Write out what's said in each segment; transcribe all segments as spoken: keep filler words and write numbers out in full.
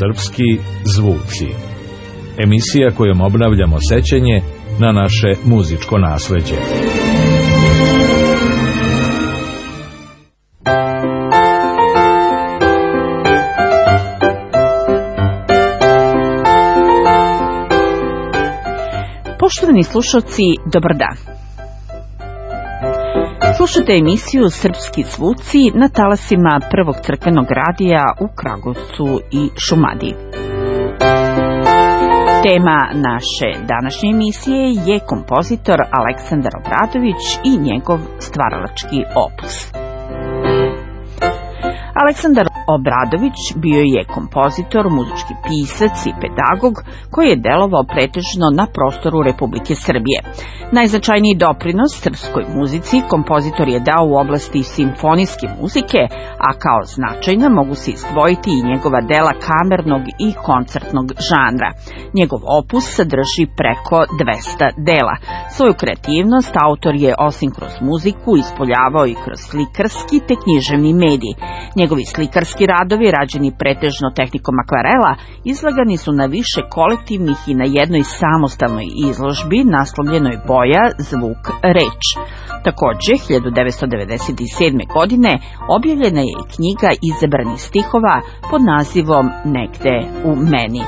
Srpski zvuci. Emisija kojom obnavljamo sećanje na naše muzičko nasleđe. Poštovani slušalci, dobar dan. Slušate emisiju Srpski zvuci na talasima Prvog crkvenog radija u Kragujevcu i Šumadiji. Tema naše današnje emisije je kompozitor Aleksandar Obradović i njegov stvaralački opus. Aleksandar Obradović bio je kompozitor, muzički pisac i pedagog koji je delovao pretežno na prostoru Republike Srbije. Najznačajniji doprinos srpskoj muzici kompozitor je dao u oblasti simfonijske muzike, a kao značajna mogu se izdvojiti i njegova dela kamernog i koncertnog žanra. Njegov opus sadrži preko dvesta dela. Svoju kreativnost autor je osim kroz muziku ispoljavao i kroz slikarski te književni medij. Njegovi slikarski radovi, rađeni pretežno tehnikom akvarela, izlagani su na više kolektivnih i na jednoj samostalnoj izložbi naslovljenoj Boja, zvuk, reč. Takođe, hiljadu devetsto devedeset sedme. godine objavljena je i knjiga izabranih stihova pod nazivom Negde u meni.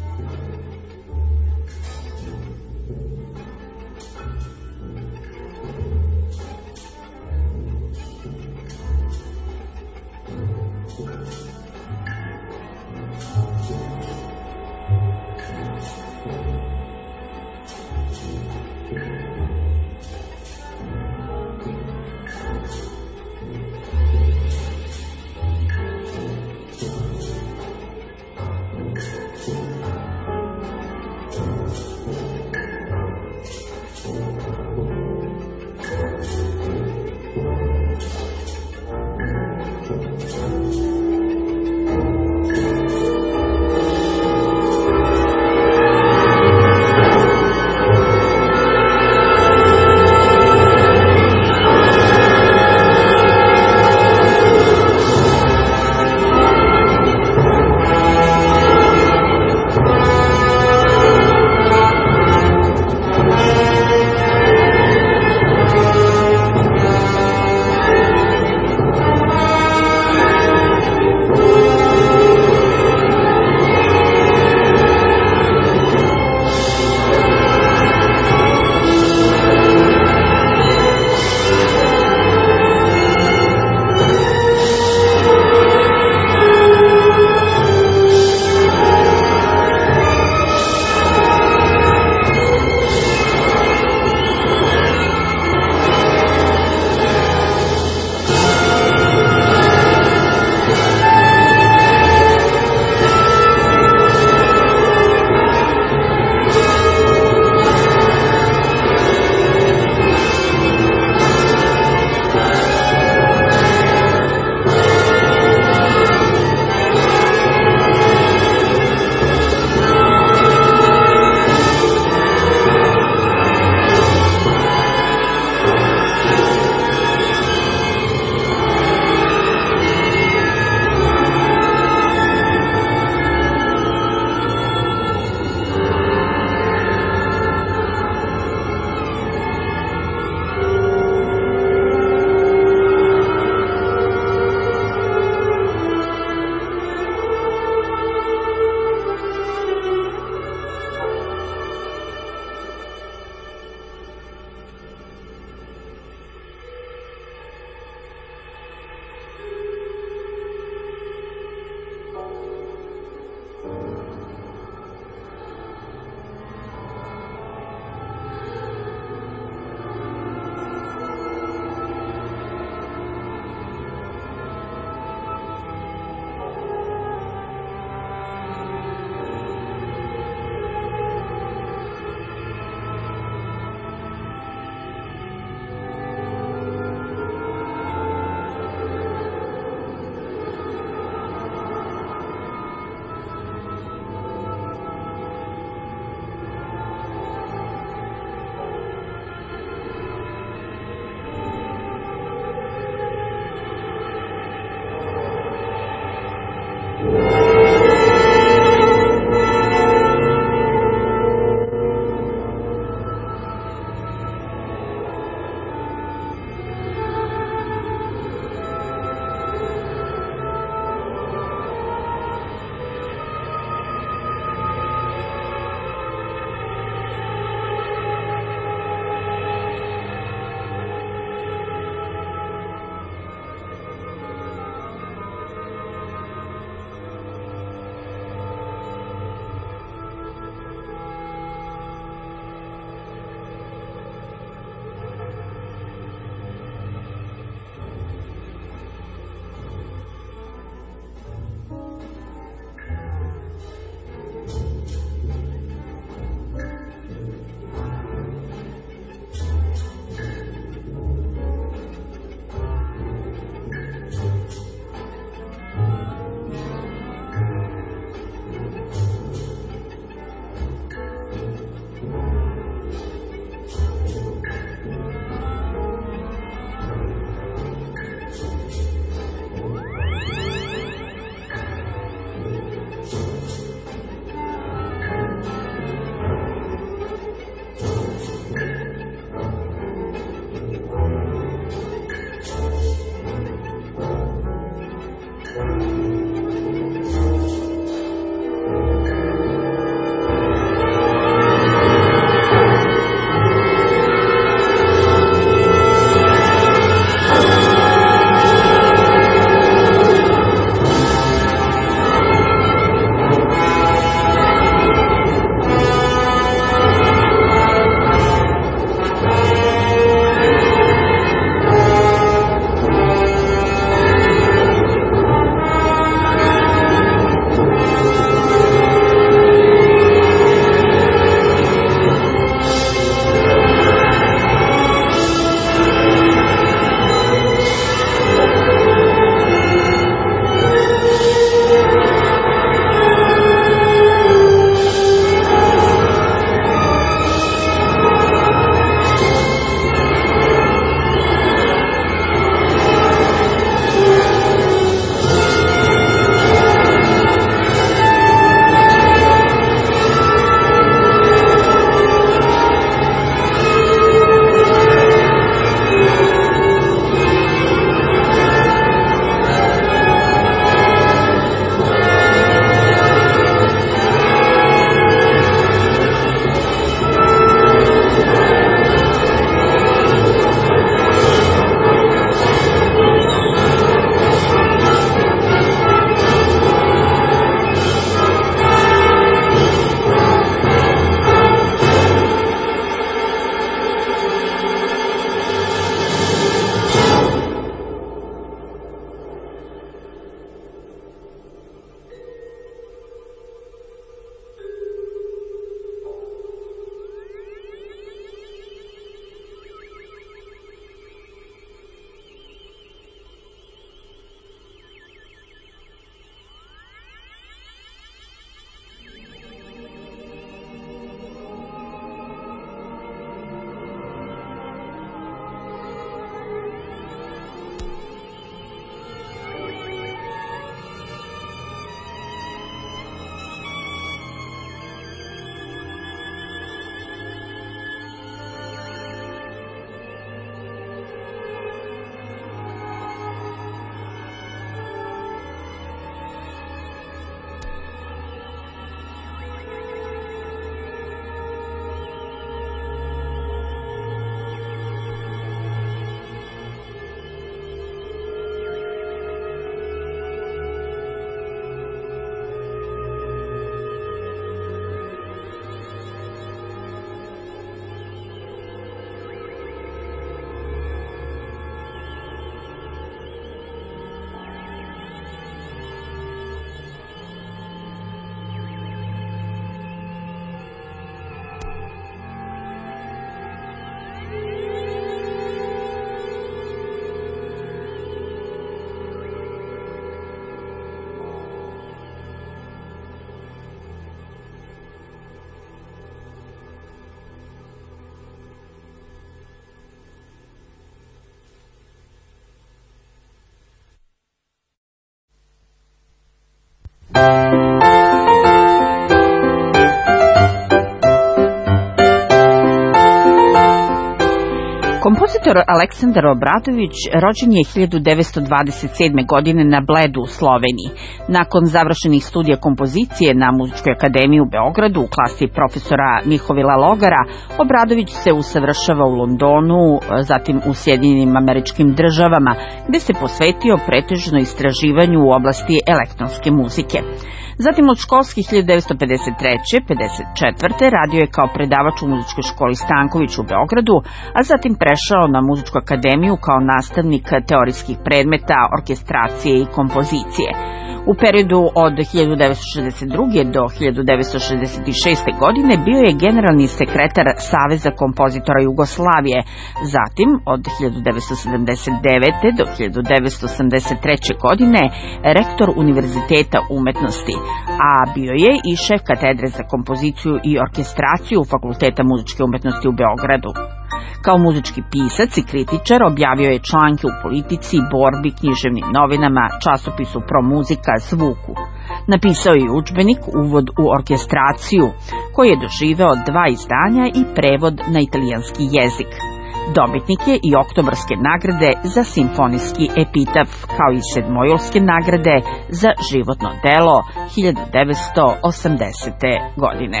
Kompozitor Aleksandar Obradović rođen je hiljadu devetsto dvadeset sedme. godine na Bledu u Sloveniji. Nakon završenih studija kompozicije na Muzičkoj akademiji u Beogradu u klasi profesora Mihovila Logara, Obradović se usavršava u Londonu, zatim u Sjedinjenim Američkim Državama, gde se posvetio pretežno istraživanju u oblasti elektronske muzike. Zatim od školskih hiljadu devetsto pedeset treće do pedeset četvrte. radio je kao predavač u Muzičkoj školi Stanković u Beogradu, a zatim prešao na Muzičku akademiju kao nastavnik teorijskih predmeta, orkestracije i kompozicije. U periodu od hiljadu devetsto šezdeset druge. do hiljadu devetsto šezdeset šeste. godine bio je generalni sekretar Saveza kompozitora Jugoslavije, zatim od hiljadu devetsto sedamdeset devete. do hiljadu devetsto osamdeset treće. godine rektor Univerziteta umetnosti, a bio je i šef katedre za kompoziciju i orkestraciju Fakulteta muzičke umetnosti u Beogradu. Kao muzički pisac i kritičar objavio je članke u Politici, Borbi, književnim novinama, časopisu Pro Muzika, Zvuku. Napisao je udžbenik Uvod u orkestraciju, koji je doživeo dva izdanja i prevod na italijanski jezik. Dobitnik je i Oktobarske nagrade za simfonijski epitaf, kao i Sedmojulske nagrade za životno delo hiljadu devetsto osamdesete. godine.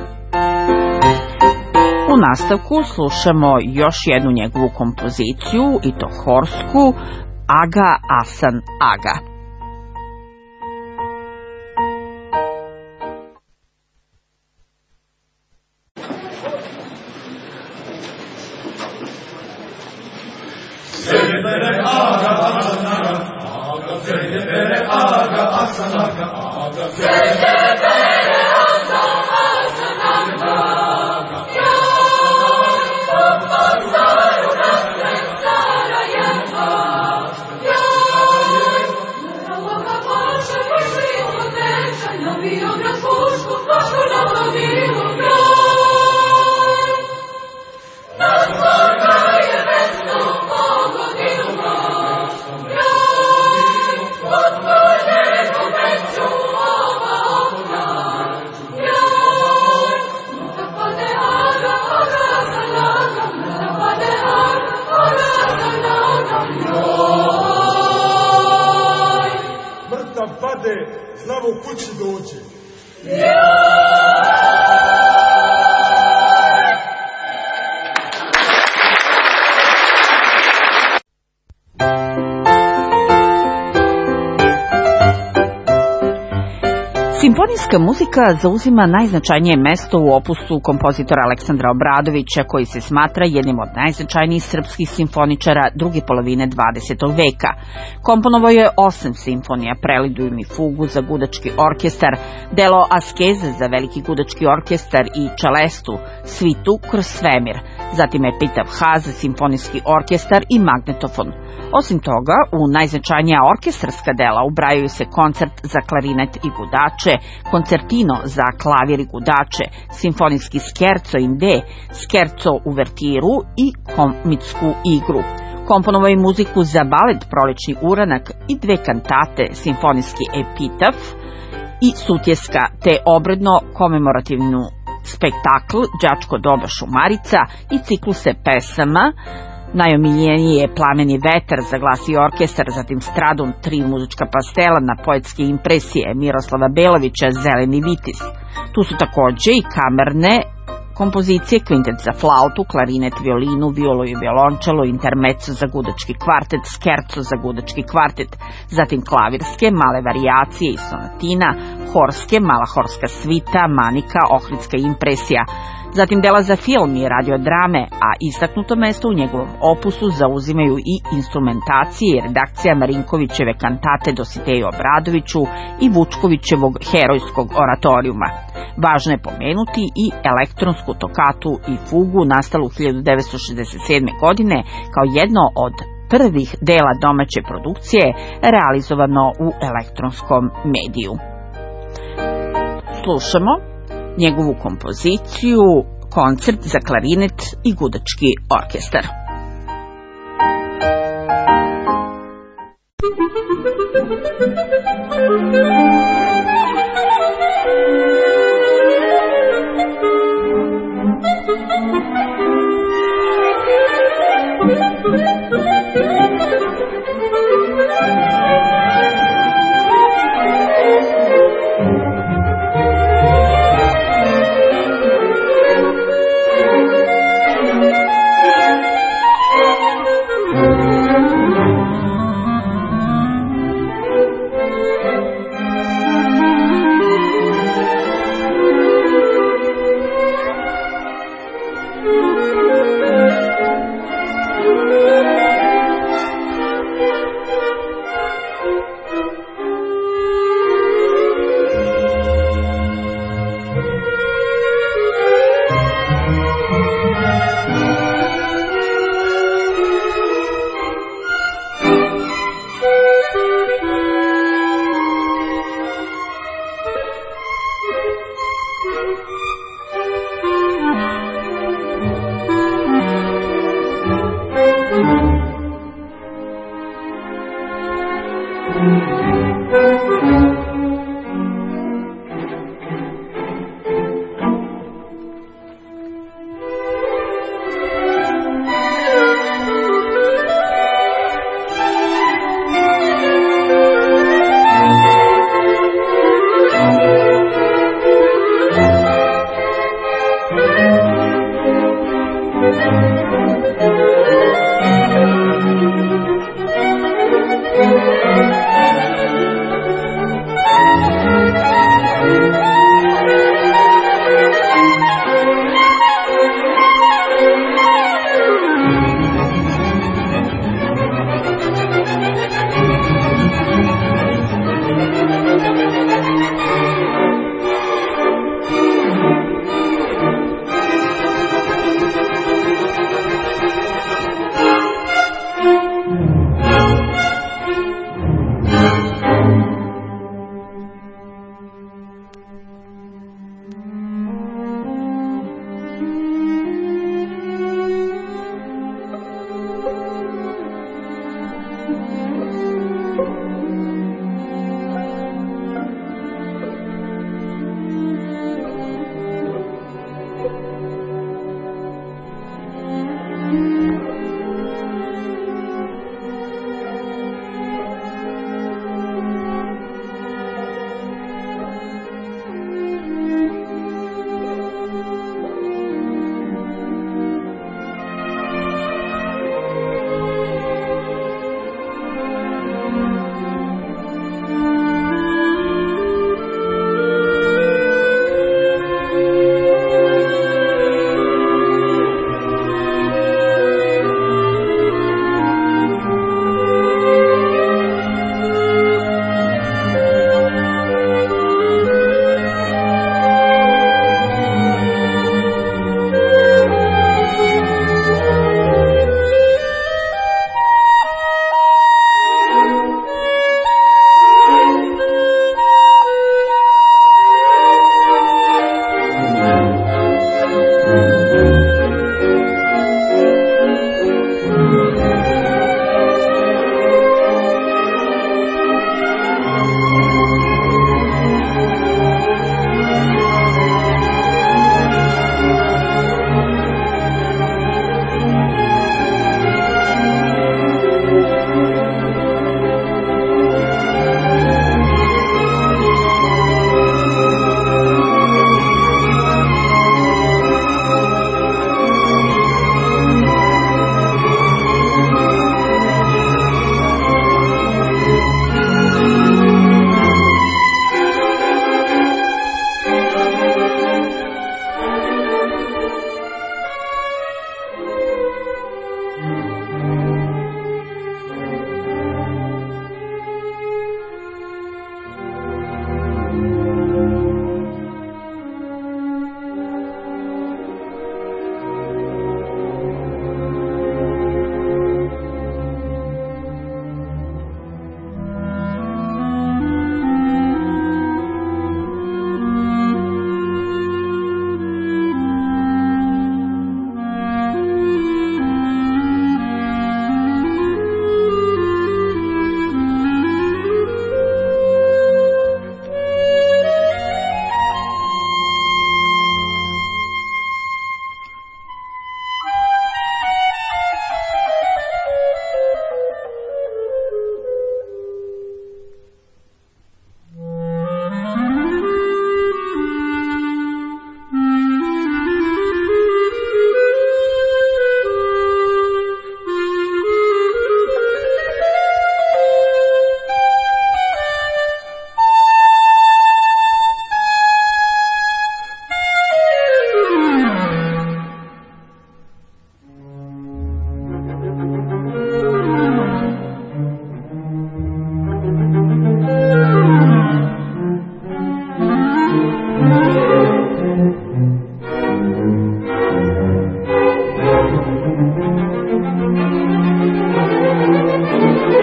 U nastavku slušamo još jednu njegovu kompoziciju, i to horsku, Aga Asan Aga. Bere aga Asan Aga, Aga bere aga Asan Aga, Aga bere aga Asan Aga. Mrtav pade, zdravo kući dođe. Simfonijska muzika zauzima najznačajnije mesto u opusu kompozitora Aleksandra Obradovića, koji se smatra jednim od najznačajnijih srpskih simfoničara druge polovine dvadesetog veka. Komponovao je osam simfonija, Preludijum i fugu za gudački orkestar, delo Askeze za veliki gudački orkestar i Čelestu, svitu kroz svemir, zatim Epitaf H za simfonijski orkestar i magnetofon. Osim toga, u najznačajnija orkestarska dela ubrajaju se koncert za klarinet i gudače, koncertino za klavir i gudače, simfonijski skerco in D, skerco uvertiru i komitsku igru. Komponovao je muziku za balet Prolećni uranak i dve kantate, simfonijski epitaf i sutjeska, te obredno komemorativnu spektakl Đačko doba Šumarica i cikluse pesama. Najomiljeniji je Plameni vetar za glas i orkestar, zatim Stradum, tri muzička pastela na poetske impresije Miroslava Belovića, Zeleni vitis. Tu su takođe i kamerne kompozicije, kvintet za flautu, klarinet, violinu, violu i violončelo, intermezzo za gudački kvartet, skerco za gudački kvartet, zatim klavirske, male varijacije i sonatina, horske, mala horska svita, manika, ohridska impresija, zatim dela za film i radiodrame, a istaknuto mesto u njegovom opusu zauzimaju i instrumentacije i redakcija Marinkovićeve kantate Dositeju Obradoviću i Vučkovićevog herojskog oratorijuma. Važno je pomenuti i elektronsku tokatu i fugu nastalu hiljadu devetsto šezdeset sedme. godine kao jedno od prvih dela domaće produkcije realizovano u elektronskom mediju. Slušamo njegovu kompoziciju Koncert za klarinet i gudački orkestar. Thank you. Thank you.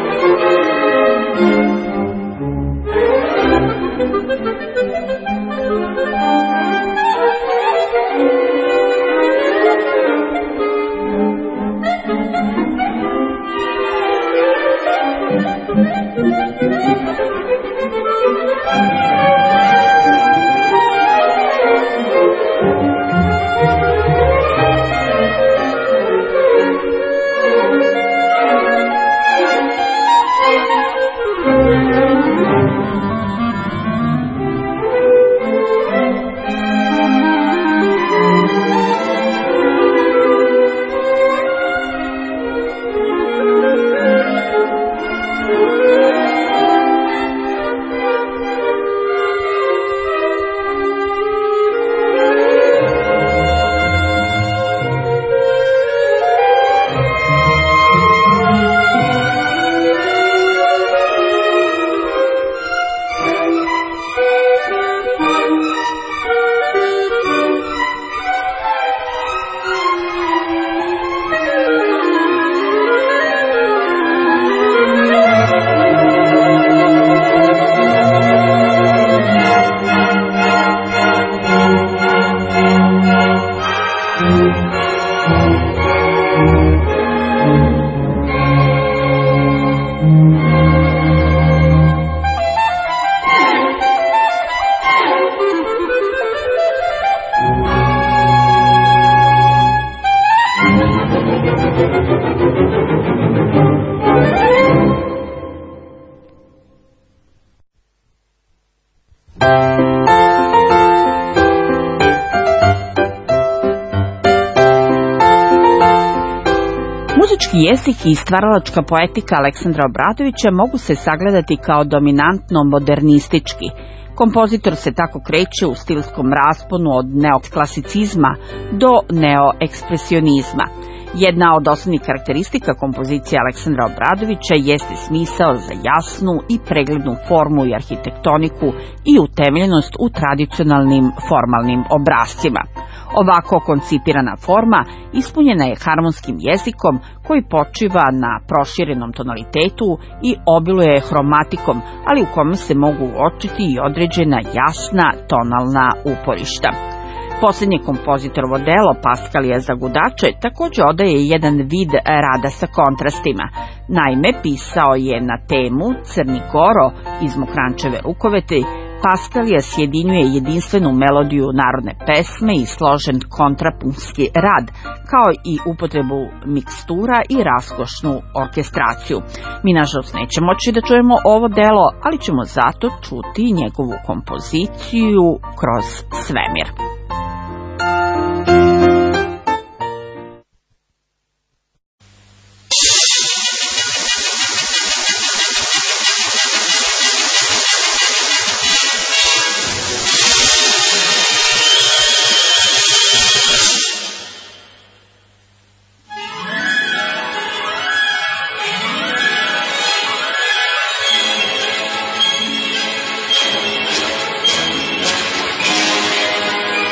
Muzički jezik i stvaralačka poetika Aleksandra Obradovića mogu se sagledati kao dominantno modernistički. Kompozitor se tako kreće u stilskom rasponu od neoklasicizma do neoekspresionizma. Jedna od osnovnih karakteristika kompozicije Aleksandra Obradovića jeste smisao za jasnu i preglednu formu i arhitektoniku i utemeljenost u tradicionalnim formalnim obrascima. Ovako koncipirana forma ispunjena je harmonskim jezikom koji počiva na proširenom tonalitetu i obiluje hromatikom, ali u kome se mogu uočiti i određena jasna tonalna uporišta. Posljednje kompozitorovo delo Paskalija za gudače također odaje jedan vid rada sa kontrastima. Naime, pisao je na temu Crni Goro iz Mokrančeve rukoveti. Paskalija sjedinjuje jedinstvenu melodiju narodne pesme i složen kontrapunktski rad, kao i upotrebu mikstura i raskošnu orkestraciju. Mi nažalost nećemo moći da čujemo ovo delo, ali ćemo zato čuti njegovu kompoziciju Kroz svemir. Thank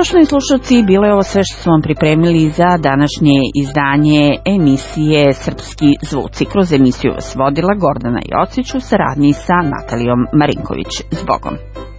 Poštovani slušalci, bilo je ovo sve što smo vam pripremili za današnje izdanje emisije Srpski zvuci. Kroz emisiju vas vodila Gordana Jocić u saradnji sa Natalijom Marinković. Zbogom.